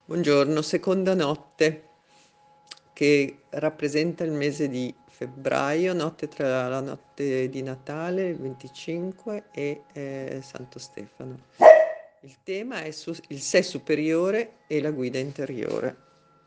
Buongiorno, seconda notte che rappresenta il mese di febbraio, notte tra la notte di Natale, il 25, e Santo Stefano. Il tema è il sé superiore e la guida interiore.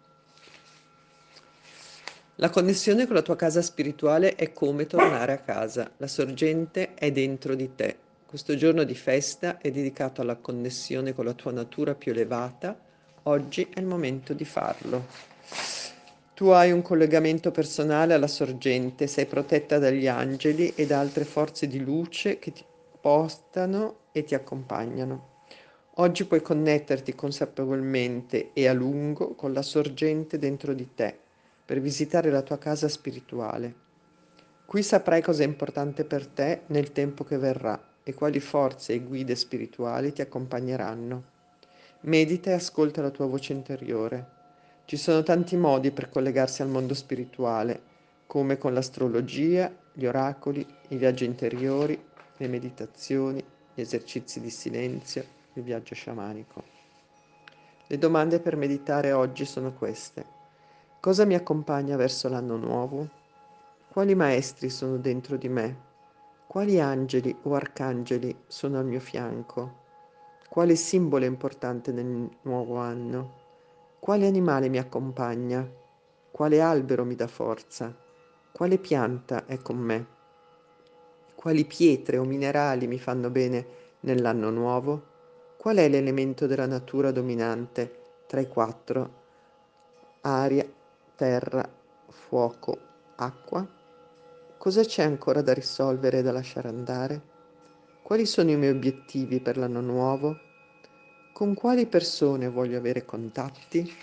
La connessione con la tua casa spirituale è come tornare a casa. La sorgente è dentro di te. Questo giorno di festa è dedicato alla connessione con la tua natura più elevata. Oggi è il momento di farlo. Tu hai un collegamento personale alla sorgente, sei protetta dagli angeli e da altre forze di luce che ti portano e ti accompagnano. Oggi puoi connetterti consapevolmente e a lungo con la sorgente dentro di te per visitare la tua casa spirituale. Qui saprai cosa è importante per te nel tempo che verrà e quali forze e guide spirituali ti accompagneranno. Medita e ascolta la tua voce interiore. Ci sono tanti modi per collegarsi al mondo spirituale, come con l'astrologia, gli oracoli, i viaggi interiori, le meditazioni, gli esercizi di silenzio, il viaggio sciamanico. Le domande per meditare oggi sono queste. Cosa mi accompagna verso l'anno nuovo? Quali maestri sono dentro di me? Quali angeli o arcangeli sono al mio fianco? Quale simbolo è importante nel nuovo anno? Quale animale mi accompagna? Quale albero mi dà forza? Quale pianta è con me? Quali pietre o minerali mi fanno bene nell'anno nuovo? Qual è l'elemento della natura dominante tra i quattro? Aria, terra, fuoco, acqua? Cosa c'è ancora da risolvere e da lasciare andare? Quali sono i miei obiettivi per l'anno nuovo? Con quali persone voglio avere contatti?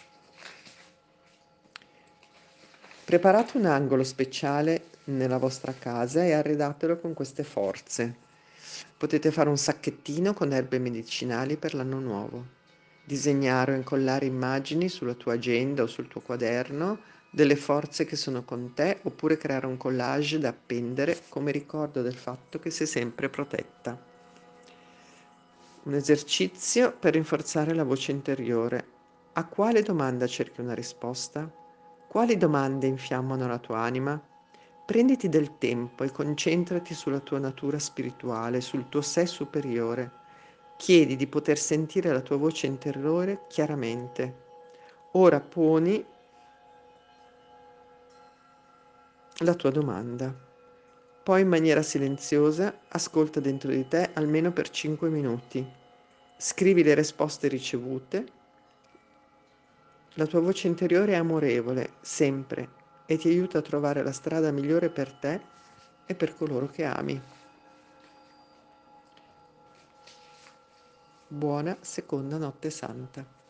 Preparate un angolo speciale nella vostra casa e arredatelo con queste forze. Potete fare un sacchettino con erbe medicinali per l'anno nuovo. Disegnare o incollare immagini sulla tua agenda o sul tuo quaderno delle forze che sono con te, oppure creare un collage da appendere come ricordo del fatto che sei sempre protetta. Un esercizio per rinforzare la voce interiore. A quale domanda cerchi una risposta? Quali domande infiammano la tua anima? Prenditi del tempo e concentrati sulla tua natura spirituale, sul tuo sé superiore. Chiedi di poter sentire la tua voce interiore chiaramente. Ora poni la tua domanda. Poi in maniera silenziosa ascolta dentro di te almeno per 5 minuti. Scrivi le risposte ricevute. La tua voce interiore è amorevole, sempre, e ti aiuta a trovare la strada migliore per te e per coloro che ami. Buona seconda notte santa.